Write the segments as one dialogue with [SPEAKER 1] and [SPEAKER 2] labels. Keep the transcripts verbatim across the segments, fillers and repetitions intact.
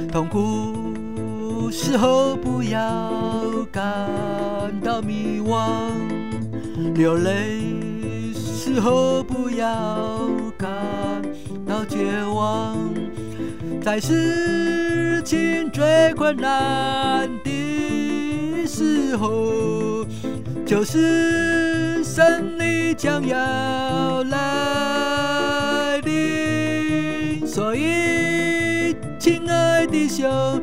[SPEAKER 1] 痛苦时候不要感到迷惘，流泪时候不要感到绝望，在事情最困难的时候，就是胜利将要来临。所以亲爱的兄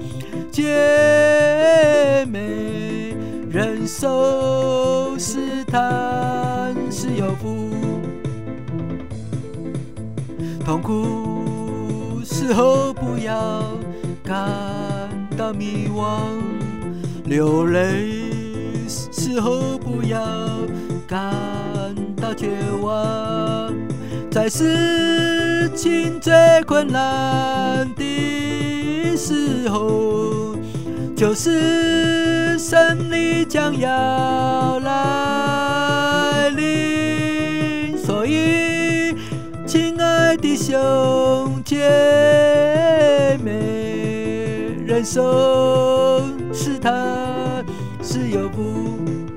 [SPEAKER 1] 姐妹，忍受试探是有福，痛苦时候不要感到迷惘，流泪时候不要感到绝望，在事情最困难的时候，就是胜利将要来临。所以亲爱的兄姐妹，忍受试探是有福，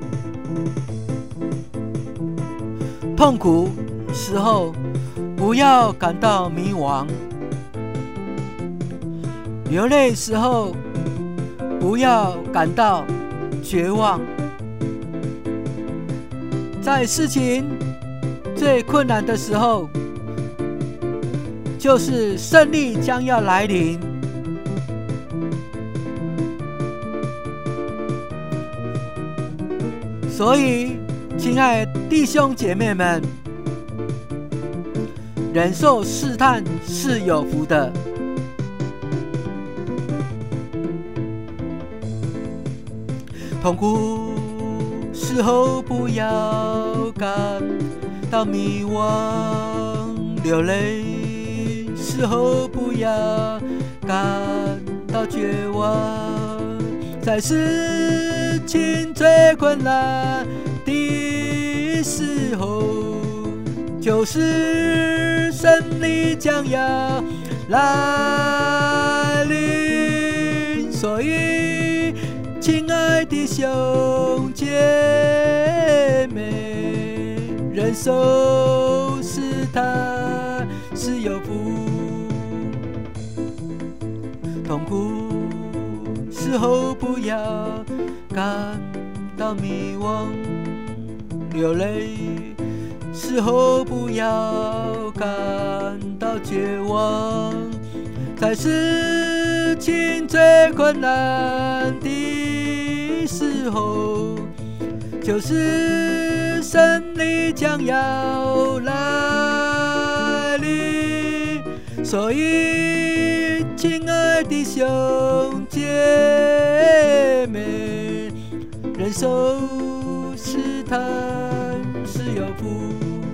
[SPEAKER 1] 痛苦时候不要感到迷惘，流泪时候不要感到绝望，在事情最困难的时候，就是胜利将要来临。所以亲爱的弟兄姐妹们，忍受试探是有福的，痛苦时候不要感到迷惘，流泪时候不要感到绝望，在事情最困难的时候，就是胜利将要来临。所以亲爱的兄姐妹，忍受试探是有福，痛苦时候不要感到迷惘，流泪时候不要感到绝望，在事情最困难的时候，就是胜利将要来临。所以亲爱的兄姐妹，忍受试探是有福，